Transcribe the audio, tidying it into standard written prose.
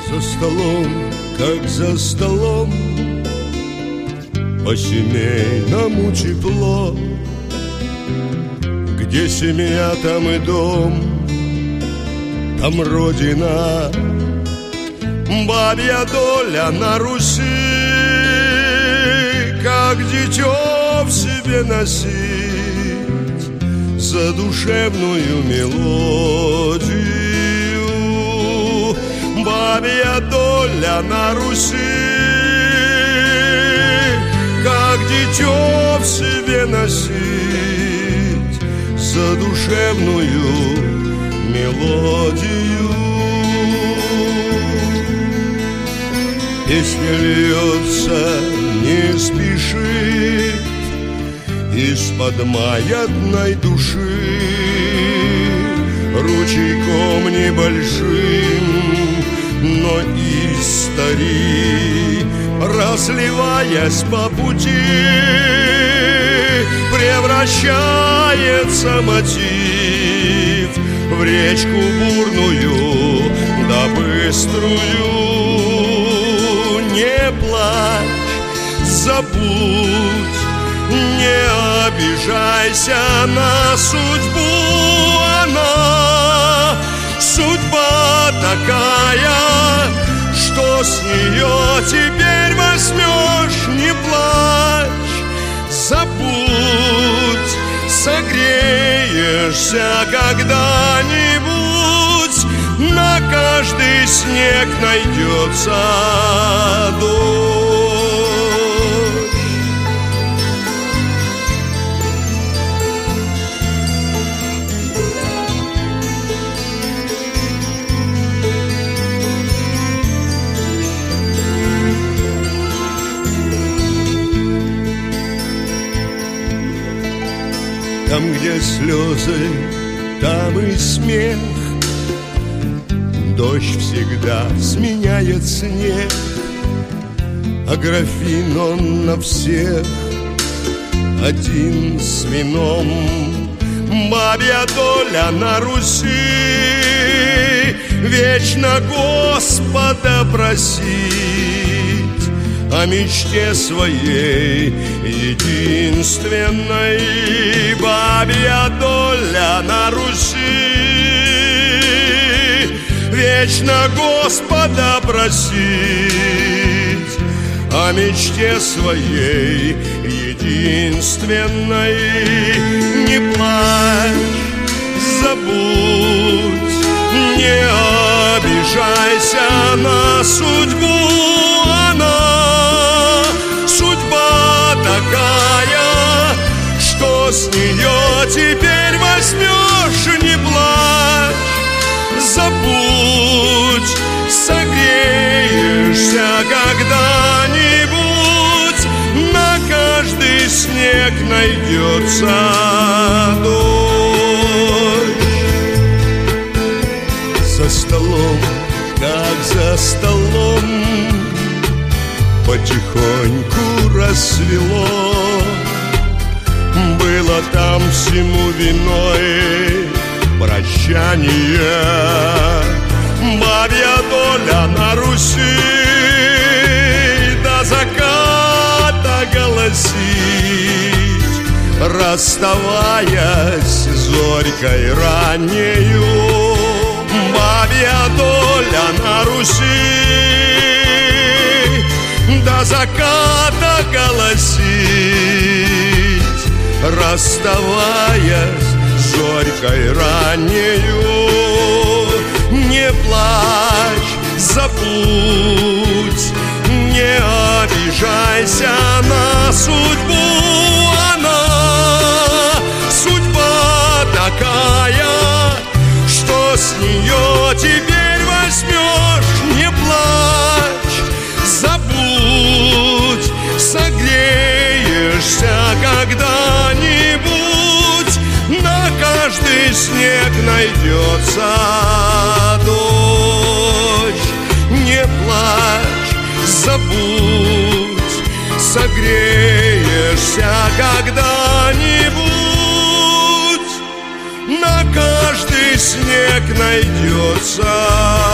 За столом, как за столом, по-семейному тепло. Где семья, там и дом, там родина. Бабья доля на Руси, как дитё в себе носить задушевную мелодию. Бабья доля на Руси, как дитё в себе носить задушевную мелодию. Песня льется, не спешит из-под маятной души, ручейком небольшим, но истори, разливаясь по пути, превращается мотив в речку бурную да быструю. Не плачь, забудь, не обижайся на судьбу. Она судьба такая, что с нее теперь возьмешь. Не плачь, забудь, согреешься когда-нибудь. На каждый снег найдется дождь. Там, где слезы, там и смех. Дождь всегда сменяет снег, а графин он на всех один с вином. Бабья доля на Руси, вечно Господа просить о мечте своей единственной. Бабья доля на Руси, вечно Господа просить о мечте своей единственной. Не плачь, забудь, не обижайся на судьбу. Она судьба такая, что с нее теперь возьмешь. Не плачь, забудь, согреешься когда-нибудь. На каждый снег найдется дождь. За столом, как за столом, потихоньку рассвело. Было там всему виной прощание. Бабья доля на Руси до заката голосить, расставаясь зорькой раннею. Бабья доля на Руси до заката голосить, расставаясь зорькой раннею. Не плачь, забудь, не обижайся на судьбу. Она судьба такая, что с нее теперь возьмешь. Не плачь, забудь, согреешься когда-нибудь. На каждый снег найдется дождь. Не плачь, забудь, согреешься когда-нибудь. На каждый снег найдется